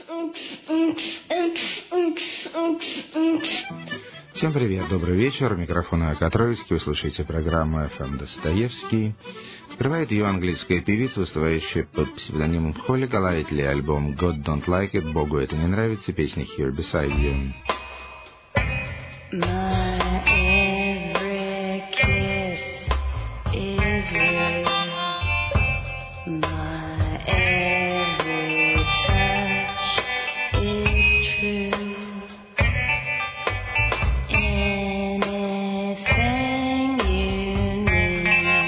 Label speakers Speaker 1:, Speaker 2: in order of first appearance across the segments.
Speaker 1: Всем привет, добрый вечер. Микрофон Ак Троицкий. Вы слушаете программу FM Достоевский. Открывает ее английская певица, выступающая под псевдонимом Холли Голлайтли, альбом God Don't Like It, Богу это не нравится, песня Here Beside You. My every kiss is real. My every touch is true. Anything you need,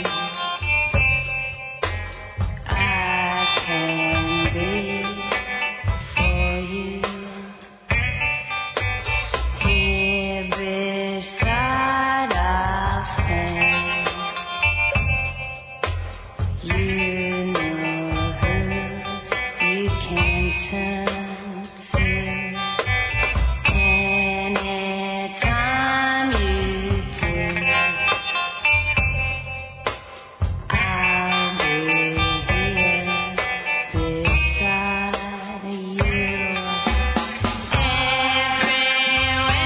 Speaker 1: I can be for you. Here beside I'll stand. You know who you can turn to. Anytime you do, I'll be here beside you. Everywhere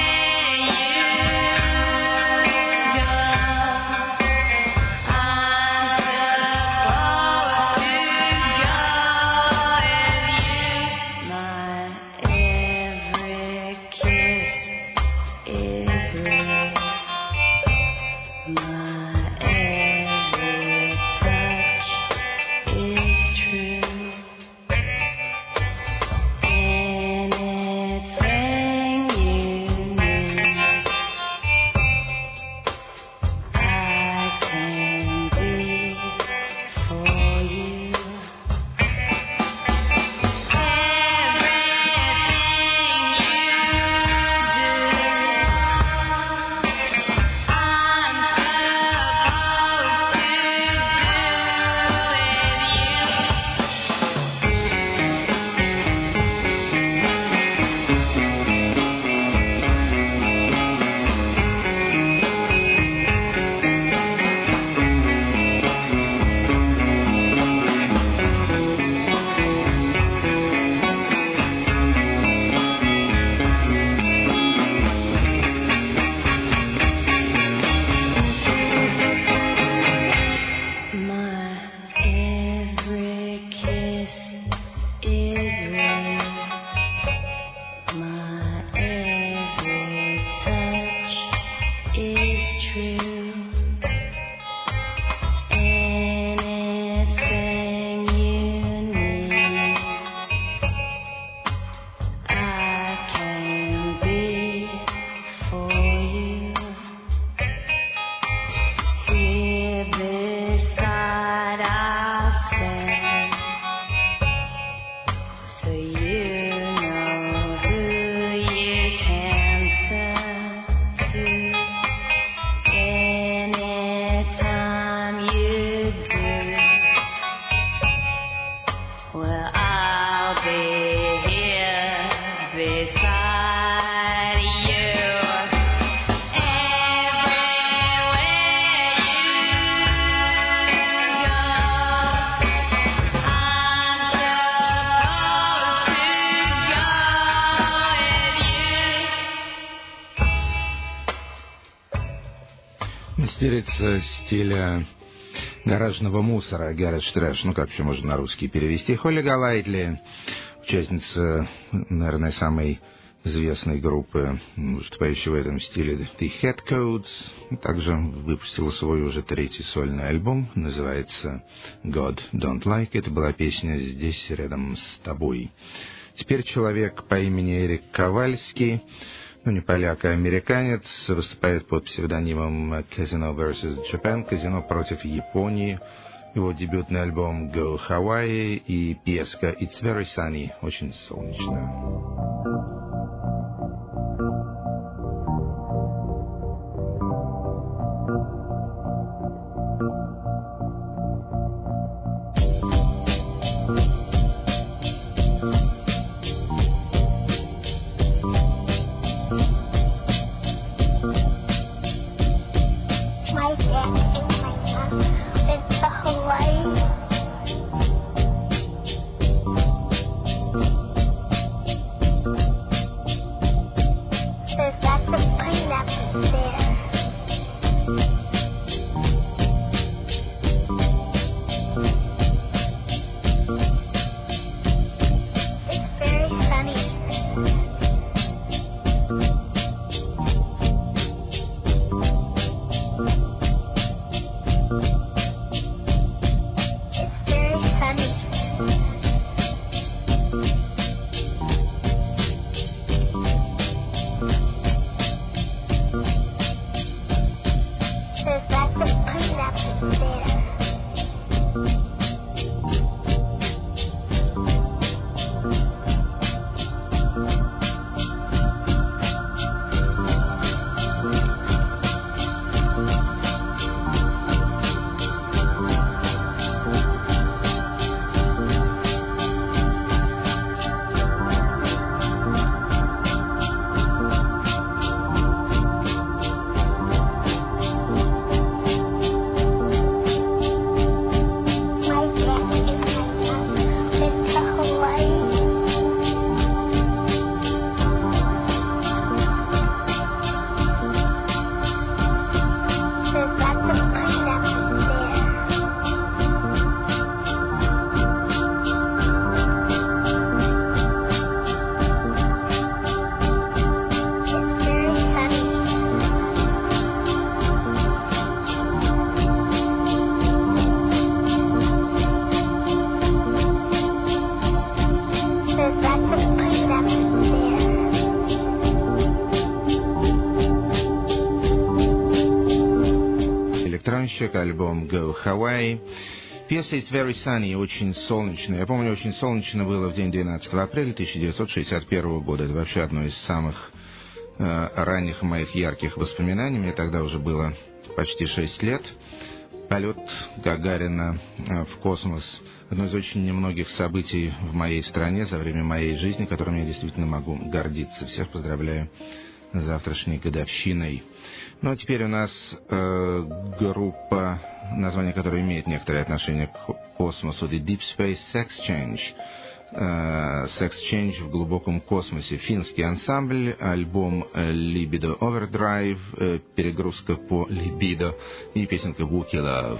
Speaker 1: you go, I'm supposed to go with you. My every kiss is real. My every touch is true. Anything you need, I can be for you. My every kiss is real. My every touch is true. Anything you need, I can be for you. Here beside I'll stand, so you know who you can turn to. Anytime you do, well, I'll be here beside you. Everywhere you go, I'm supposed to go with you. Мастерица стиля гаражного мусора, гараж трэш, ну как еще можно на русский перевести, Холли Голлайтли, участница, наверное, самой известной группы, выступающей в этом стиле, The Headcoats, также выпустила свой уже третий сольный альбом, называется God Don't Like It, это была песня «Здесь, рядом с тобой». Теперь человек по имени Эрик Ковальский, ну не поляк, а американец, выступает под псевдонимом Casino vs. Japan, казино против Японии. Его дебютный альбом Go Hawaii и песка It's Very Sunny, очень солнечно. барабанщик, альбом Go Hawaii. Пьеса It's Very Sunny, очень солнечная. Я помню, очень солнечно было в день 12 апреля 1961 года. Это вообще одно из самых ранних моих ярких воспоминаний. Мне тогда уже было почти 6 лет. Полет Гагарина в космос — одно из очень немногих событий в моей стране за время моей жизни, которым я действительно могу гордиться. Всех поздравляю с завтрашней годовщиной. Ну а теперь у нас группа, название которой имеет некоторое отношение к космосу, The Deep Space Sex Change. Sex Change в глубоком космосе. Финский ансамбль, альбом Libido Overdrive, перегрузка по либидо и песенка Wookie Love.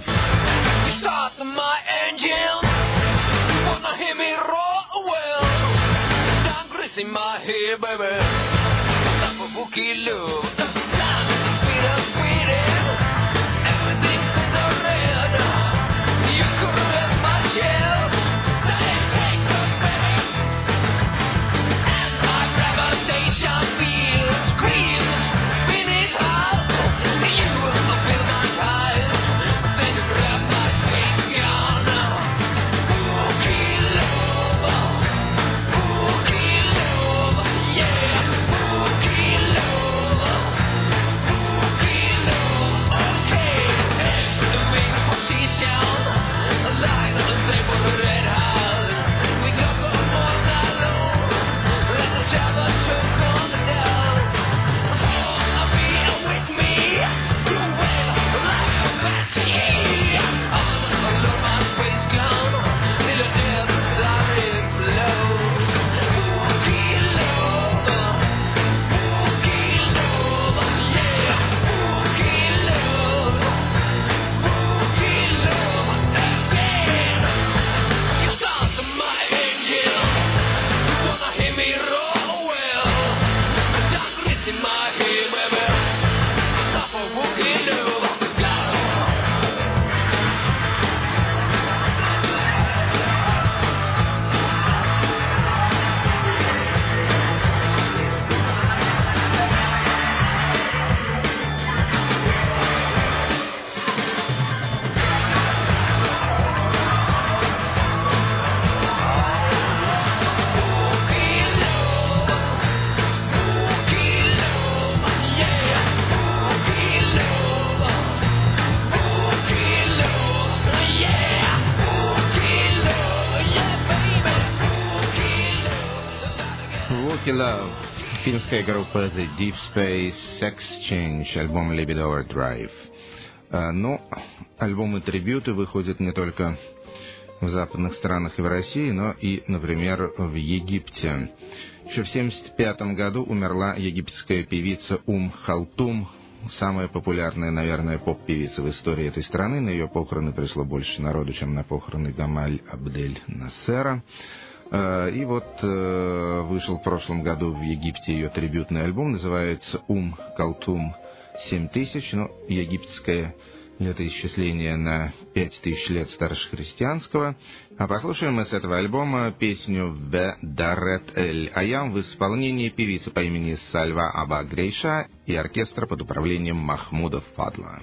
Speaker 1: Love. Финская группа The Deep Space Sex Change, альбом Libido Overdrive. Но альбомы-трибьюты выходят не только в западных странах и в России, но и, например, в Египте. Еще в 1975 году умерла египетская певица Халтум, самая популярная, наверное, поп-певица в истории этой страны. На ее похороны пришло больше народу, чем на похороны Гамаль Абдель Нассера. И вот вышел в прошлом году в Египте ее трибютный альбом, называется Калтум 7000, ну, египетское летоисчисление на 5000 лет старшехристианского. А послушаем мы с этого альбома песню «Ве Дарет Эль Аям» в исполнении певицы по имени Сальва Аба Грейша и оркестра под управлением Махмуда Фадла.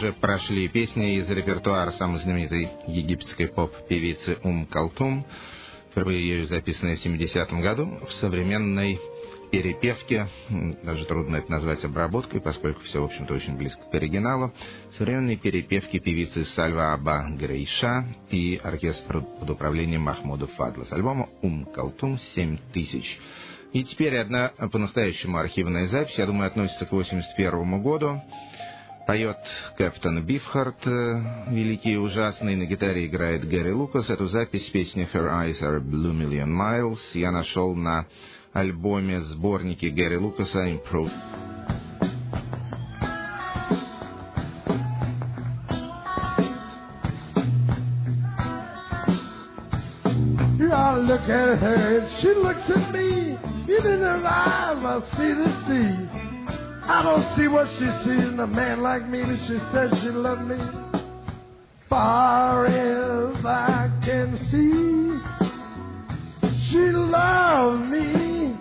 Speaker 1: также прошли песни из репертуара самой знаменитой египетской поп-певицы Калтум, впервые ею записанные в 70-м году, в современной перепевке, даже трудно это назвать обработкой, поскольку все, в общем-то, очень близко к оригиналу, современной перепевки певицы Сальва Аба Грейша и оркестр под управлением Махмуда Фадла с альбома Калтум 7000. И теперь одна по-настоящему архивная запись, я думаю, относится к 81 году. Поет Кэптон Бифхарт, великий и ужасный, на гитаре играет Гэри Лукас. Эту запись песни Her Eyes Are Blue Million Miles я нашел на альбоме сборники Гэри Лукаса Improved.
Speaker 2: I look at her and she looks at me. In her eyes I see the sea. I don't see what she sees in a man like me, but she says she loves me. Far as I can see, she loves me.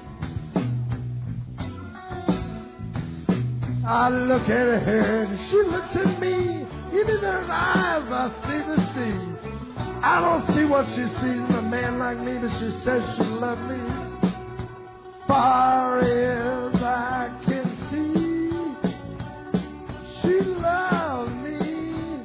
Speaker 2: I look at her and she looks at me. In her eyes I see the sea. I don't see what she sees in a man like me, but she says she loves me. Far as I can see, she loves me.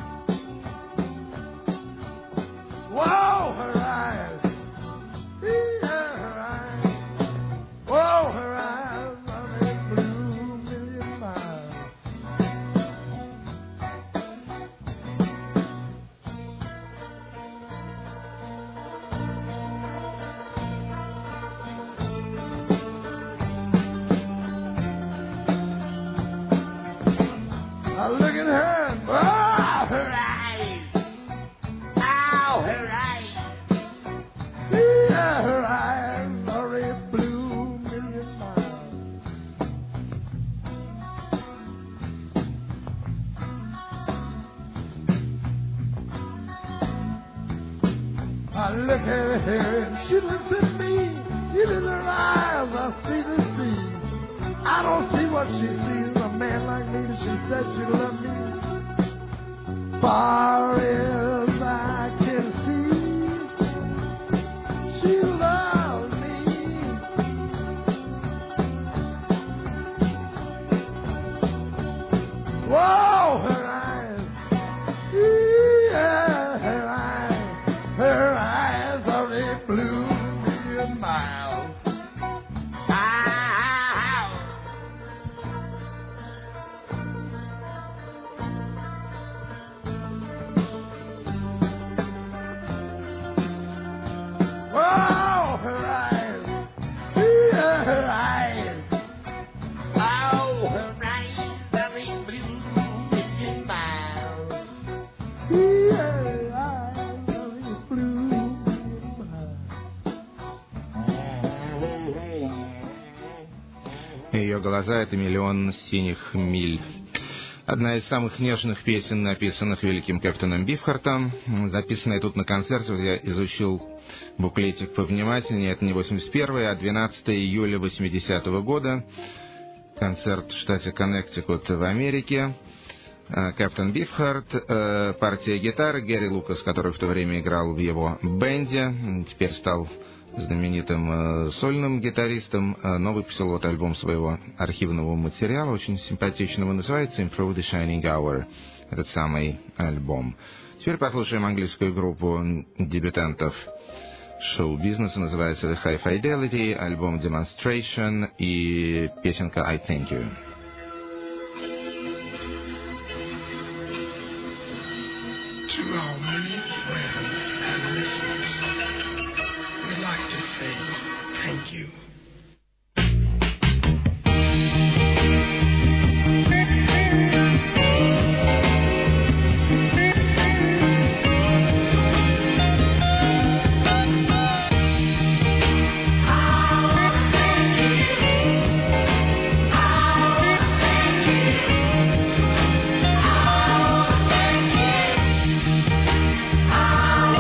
Speaker 2: Whoa, her eyes. Yeah, her eyes. Whoa, her eyes are a blue million miles. I look at her and, oh, her eyes. Ow, her eyes. Yeah, her eyes are a blue million miles. I look at her and she looks at me. In her eyes I see the sea. I don't see what she sees in a man like me, but she said she loved me. Far as I can see, she loves me. Whoa, her eyes. Yeah, her eyes. Her eyes are a blue million miles. Oh, her eyes. Yeah, her eyes. Oh, her eyes are a blue million miles. Yeah, her eyes are a blue million miles.
Speaker 1: Ее глаза — это миллион синих миль. Одна из самых нежных песен, написанных великим Кэптоном Бифхартом, записанная тут на концерте. Вот я изучил буклетик повнимательнее. Это не 81-й, а 12 июля 80-го года. Концерт в штате Коннектикут в Америке. Кэптон Бифхарт, партия гитары, Гэри Лукас, который в то время играл в его бенде, теперь стал знаменитым сольным гитаристом, но выпустил вот альбом своего архивного материала, очень симпатичного, называется Improve the Shining Hour, этот самый альбом. Теперь послушаем английскую группу дебютантов шоу-бизнеса, называется The High Fidelity, альбом Demonstration и песенка I Thank You.
Speaker 3: To our many friends and listeners, we'd like to say thank you.
Speaker 2: I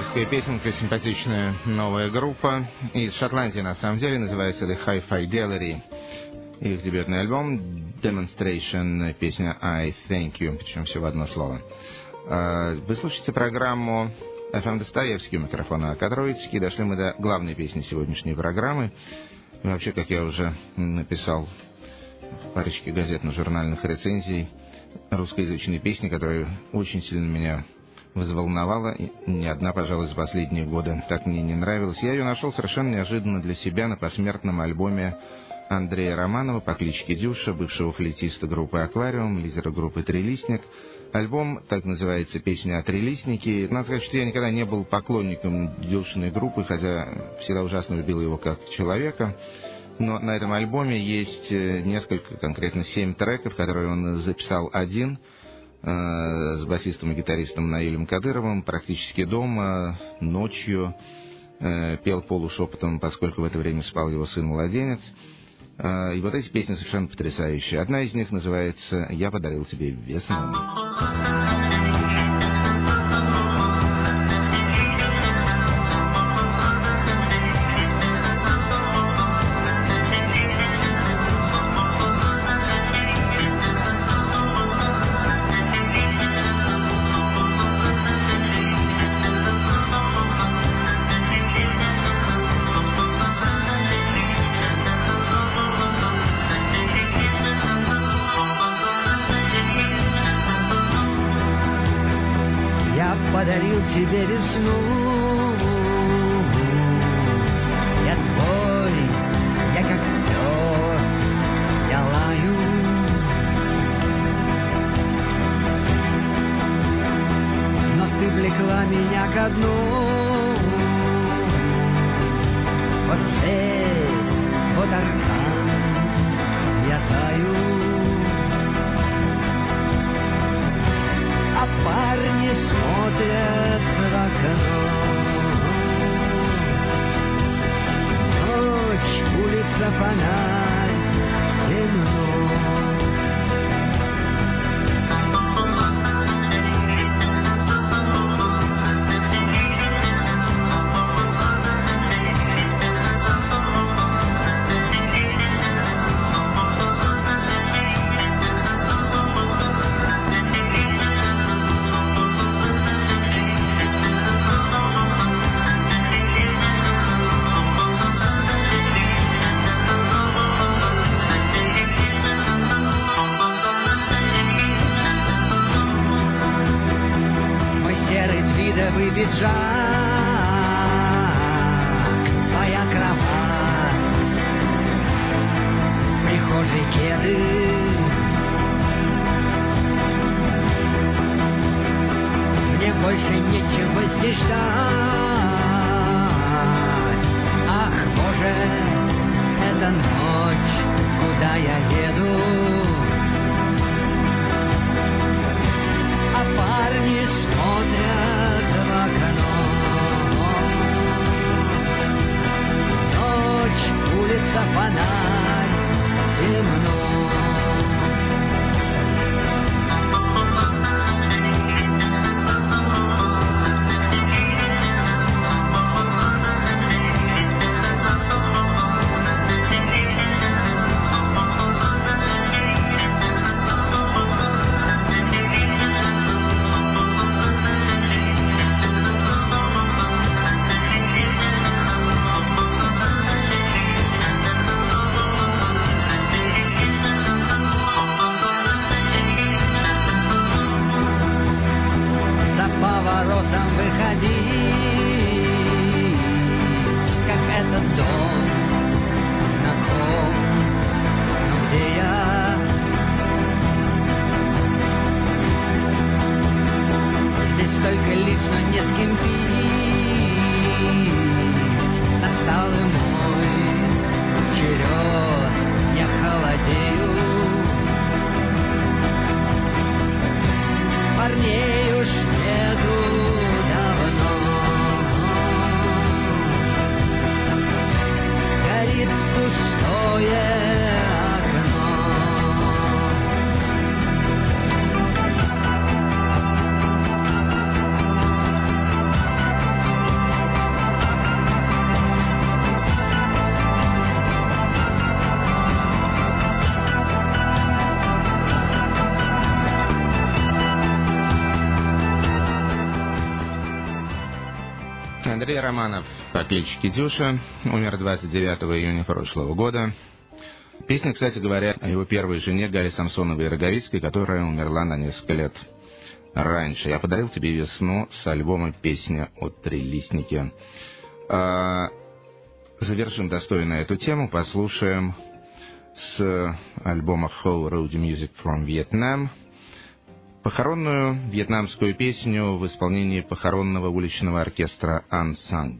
Speaker 1: ангельская песенка, симпатичная новая группа. Из Шотландии, на самом деле, называется The Hi-Fi Gallery. Их дебютный альбом Demonstration, песня I Thank You, причем всего одно слово. Вы слушаете программу FM Достоевский, у микрофона Кадровицкий. Дошли мы до главной песни сегодняшней программы. И вообще, как я уже написал в парочке газетно-журнальных рецензий, русскоязычной песни, которая очень сильно меня взволновала. И ни одна, пожалуй, за последние годы так мне не нравилась. Я ее нашел совершенно неожиданно для себя на посмертном альбоме Андрея Романова по кличке Дюша, бывшего флейтиста группы «Аквариум», лидера группы «Трилистник». Альбом так называется «Песня о трилистнике». Надо сказать, что я никогда не был поклонником Дюшиной группы, хотя всегда ужасно любил его как человека. Но на этом альбоме есть несколько, конкретно 7 треков, которые он записал один с басистом и гитаристом Наилем Кадыровым, практически дома, ночью, пел полушепотом, поскольку в это время спал его сын-младенец. И вот эти песни совершенно потрясающие. Одна из них называется «Я подарил тебе весну».
Speaker 4: Подарил тебе весну, я твой, я как пес, я лаю. Но ты влекла меня ко дну, вот цель, вот аркан, я таю. А парни смотрят в окно. Ночь, улица, фонарь, темно. Пиджак, твоя кровать, в прихожей кеды. Мне больше нечего здесь ждать. Ах, Боже, это ночь, куда я еду? А парни смотрят в окно. Ночь, улица, фонарь, темно.
Speaker 1: Андрей Романов по кличке Дюша умер 29 июня прошлого года. Песня, кстати говоря, о его первой жене Гале Самсоновой Роговицкой, которая умерла на несколько лет раньше. «Я подарил тебе весну» с альбома «Песня от Трилистники». Завершим достойно эту тему, послушаем с альбома «Whole Road Music from Vietnam» похоронную вьетнамскую песню в исполнении похоронного уличного оркестра «Unsung».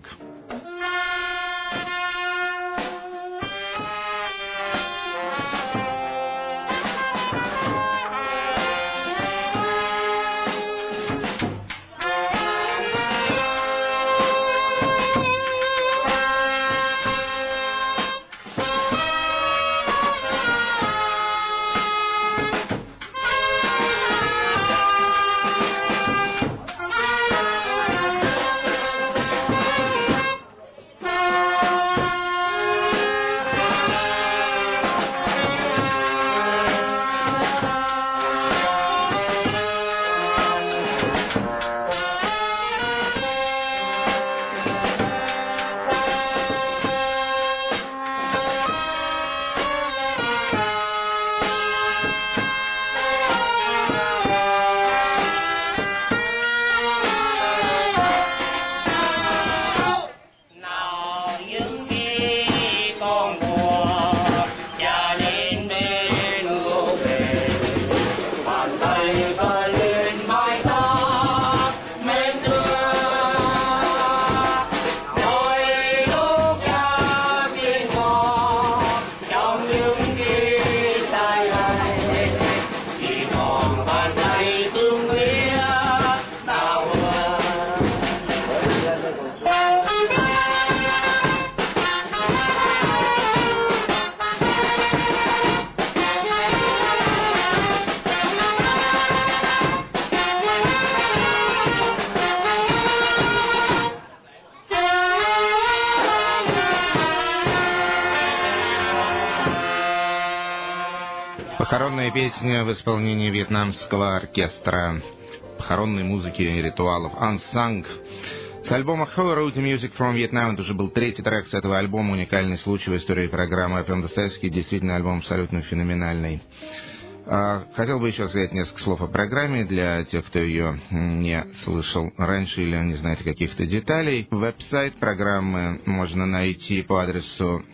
Speaker 1: Похоронная песня в исполнении вьетнамского оркестра похоронной музыки и ритуалов «Unsung». С альбома «Whole Road Music from Vietnam» это уже был третий трек с этого альбома, уникальный случай в истории программы FM Достоевский, действительно альбом абсолютно феноменальный. Хотел бы еще сказать несколько слов о программе для тех, кто ее не слышал раньше или не знает каких-то деталей. Веб-сайт программы можно найти по адресу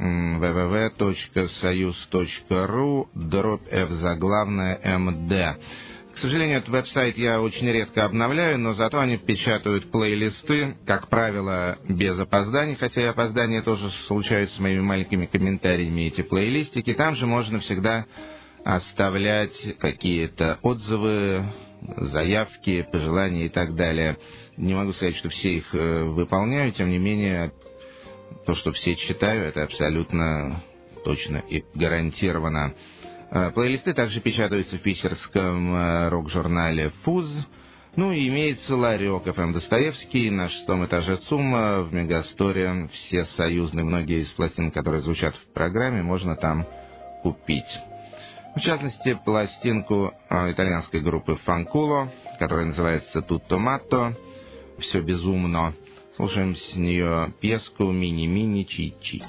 Speaker 1: www.soyuz.ru/f_md. К сожалению, этот веб-сайт я очень редко обновляю, но зато они печатают плейлисты, как правило, без опозданий, хотя и опоздания тоже случаются с моими маленькими комментариями, эти плейлистики. Там же можно всегда оставлять какие-то отзывы, заявки, пожелания и так далее. Не могу сказать, что все их выполняю, тем не менее, то, что все читаю, это абсолютно точно и гарантированно. Плейлисты также печатаются в питерском рок-журнале «Фуз». Ну и имеется ларек FM Достоевский на 6-м этаже ЦУМа в Мегасторе. Все союзные, многие из пластин, которые звучат в программе, можно там купить. В частности, пластинку итальянской группы «Фанкуло», которая называется «Tutto matto», «Все безумно». Слушаем с нее пьеску «Мини-мини Чичи».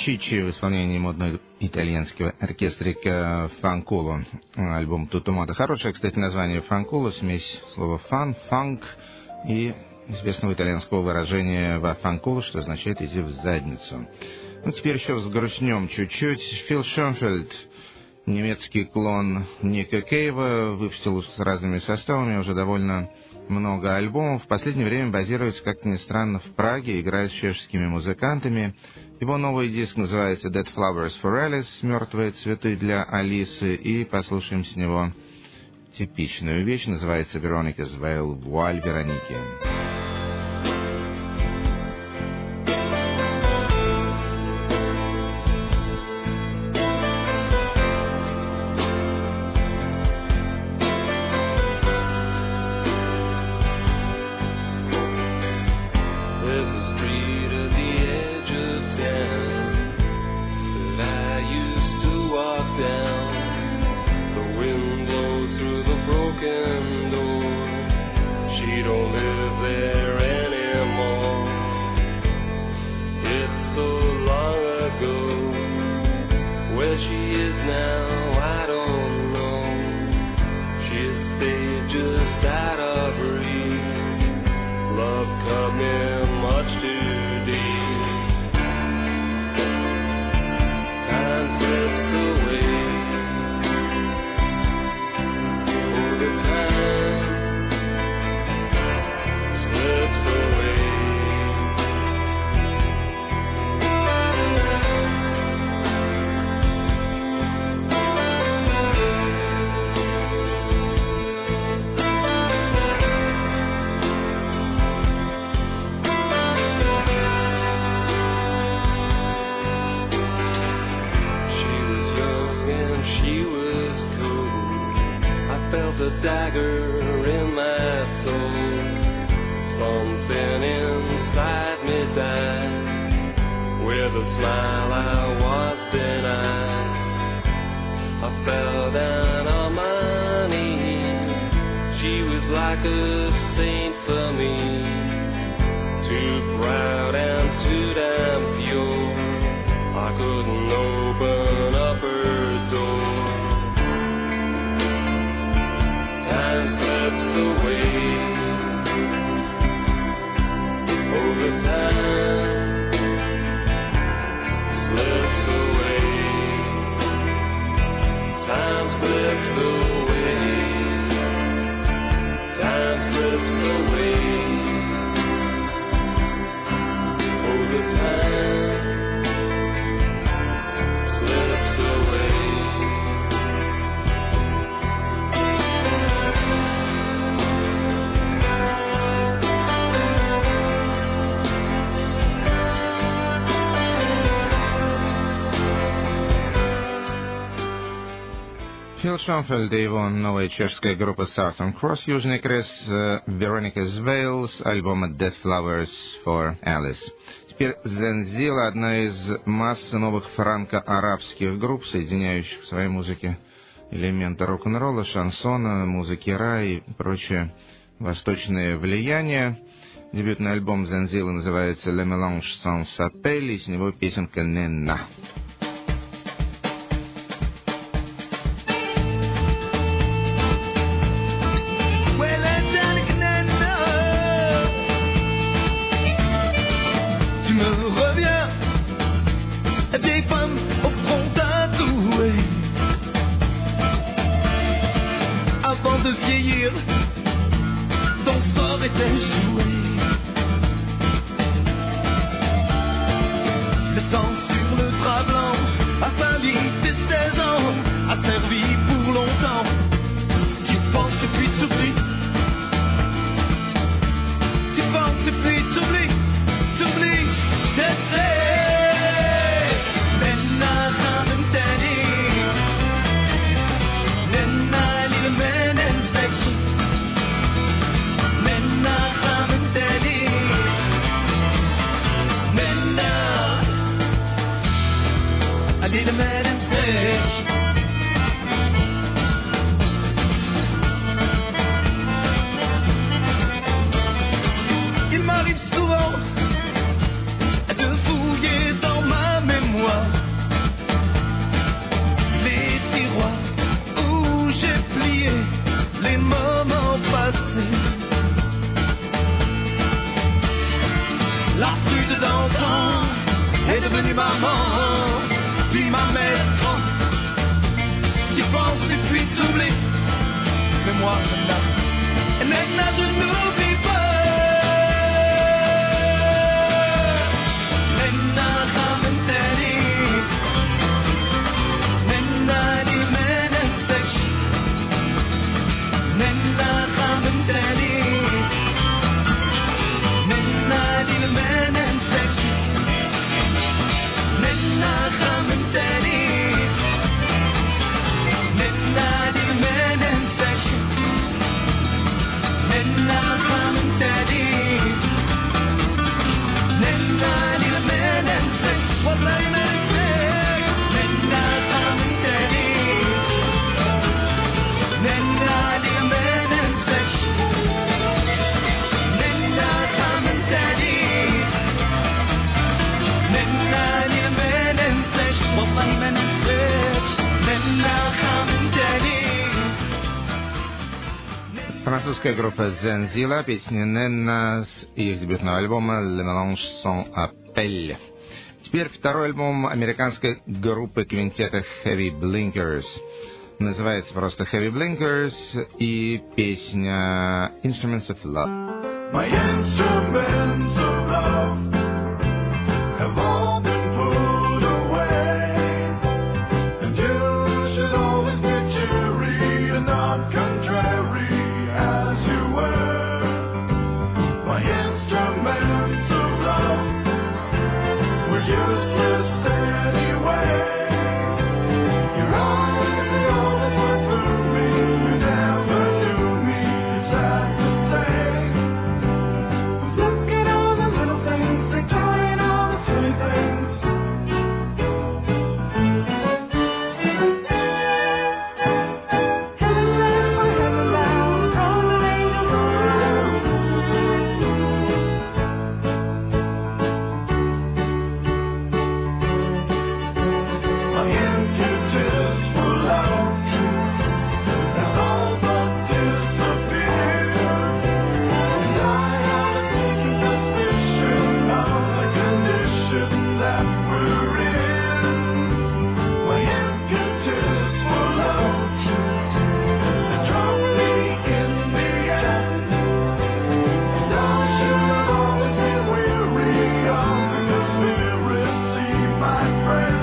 Speaker 1: Чичи в исполнении модного итальянского оркестрика Фанкуло. Альбом «Тутумата». Хорошее, кстати, название Фанкуло, смесь слова «фан», «фанк» и известного итальянского выражения «вафанкуло», что означает «иди в задницу». Ну, теперь еще взгрустнем чуть-чуть. Фил Шонфельд, немецкий клон Ника Кейва, выпустил с разными составами уже довольно много альбомов. В последнее время базируется, как ни странно, в Праге, играет с чешскими музыкантами. Его новый диск называется «Dead Flowers for Alice», «Мертвые цветы для Алисы», и послушаем с него типичную вещь, называется «Веронika's Veil», «Вуаль Вероники». Фил Шонфельд и его новая чешская группа Southern Cross, Южный Крест, Veronica's Veil с альбома Dead Flowers for Alice. Теперь Зензила, одна из массы новых франко-арабских групп, соединяющих в своей музыке элементы рок-н-ролла, шансона, музыки ра и прочее восточное влияние. Дебютный альбом Зензила называется «Le Mélange sans s'appelle», и с него песенка «Нена».
Speaker 5: Il m'arrive souvent de fouiller dans ma mémoire l'écran. J'y pense et puis t'oublies. Mais moi, maintenant je n'oublie pas.
Speaker 1: Французская группа Zenzila, песня Ненна с их дебютного альбома Le Mélange sans Appel. Теперь второй альбом американской группы квинтета Heavy Blinkers. Называется просто Heavy Blinkers и песня Instruments of Love.
Speaker 2: My instruments of love have all been put away, and you should always be cheery and not contrary as you were. My instruments of love were useless anyway. Your eyes always went through me, you never knew me, it's sad to say. Look at all the little things, take joy in all the silly things. Heaven bound, heaven bound, all the angels all around. My impetus for love has all but disappeared, and I have a sneaking suspicion of the condition that we're in. My impetus for love has dropped me in the end, and I should always be weary of the conspiracy, my friend.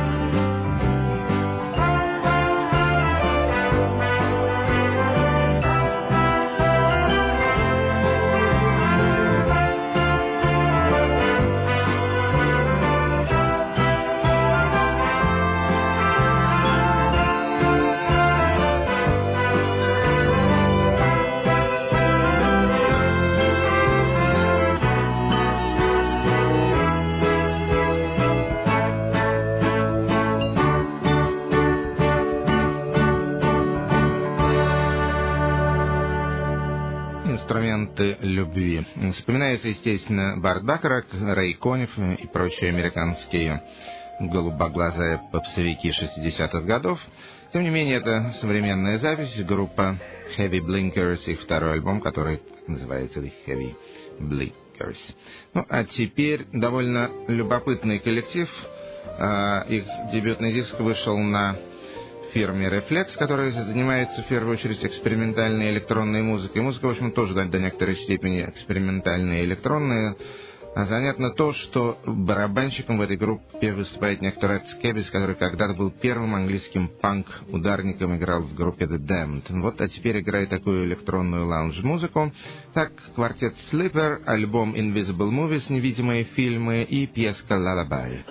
Speaker 1: Инструменты любви. Вспоминается, естественно, Барт Бакарак, Рэй Конниф и прочие американские голубоглазые попсовики 60-х годов. Тем не менее, это современная запись, группа Heavy Blinkers, их второй альбом, который называется The Heavy Blinkers. Ну, а теперь довольно любопытный коллектив. Их дебютный диск вышел на фирме Reflex, которая занимается в первую очередь экспериментальной электронной музыкой. Музыка, в общем, тоже до некоторой степени экспериментальная и электронная. А занятно то, что барабанщиком в этой группе выступает некто Ред Скебис, который когда-то был первым английским панк-ударником, играл в группе The Damned. Вот, а теперь играет такую электронную лаунж-музыку. Так, квартет Slipper, альбом Invisible Movies, невидимые фильмы и пьеска Lullaby.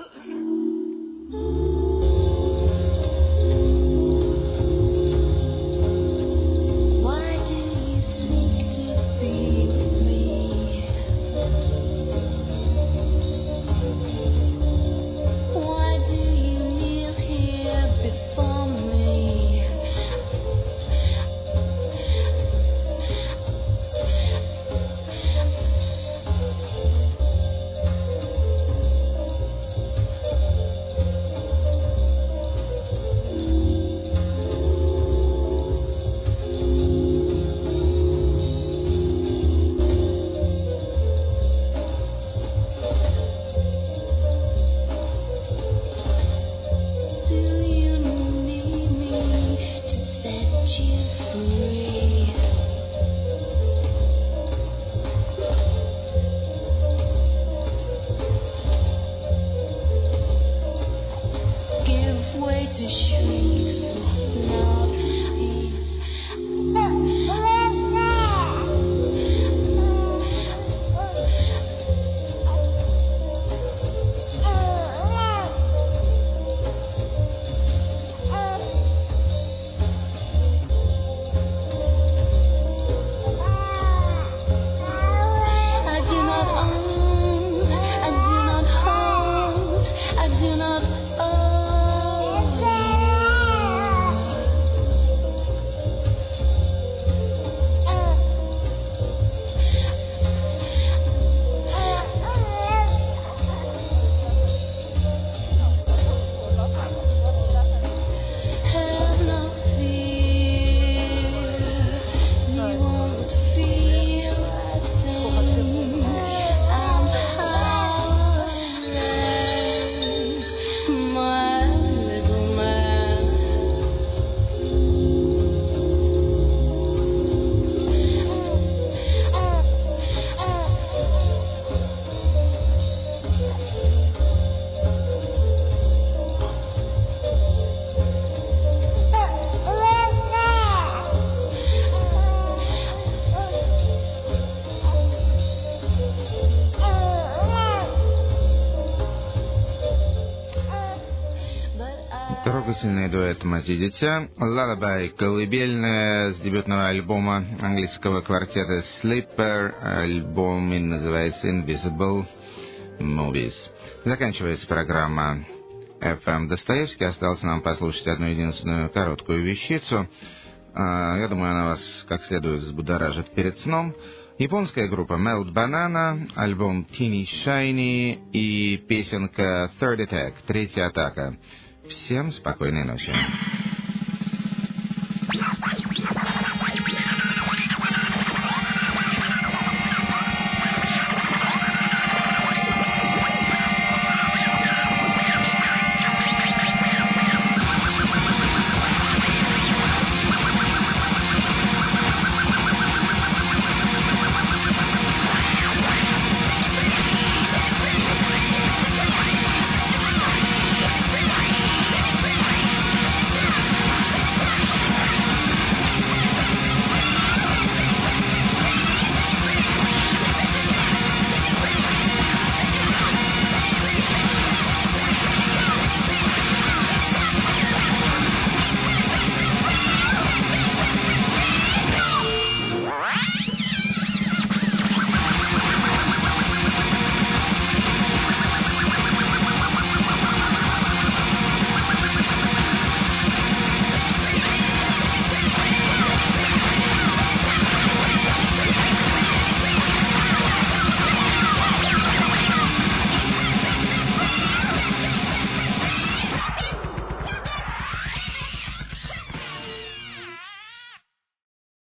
Speaker 1: вокально-сильный дуэт «Мать и дитя», «Lullaby» колыбельная с дебютного альбома английского квартета «Slipper». Альбом называется «Invisible Movies». Заканчивается программа FM Достоевский. Осталось нам послушать одну единственную короткую вещицу. Я думаю, она вас как следует взбудоражит перед сном. Японская группа Melt Banana, альбом Teeny Shiny и песенка Third Attack, третья атака. Всем спокойной ночи.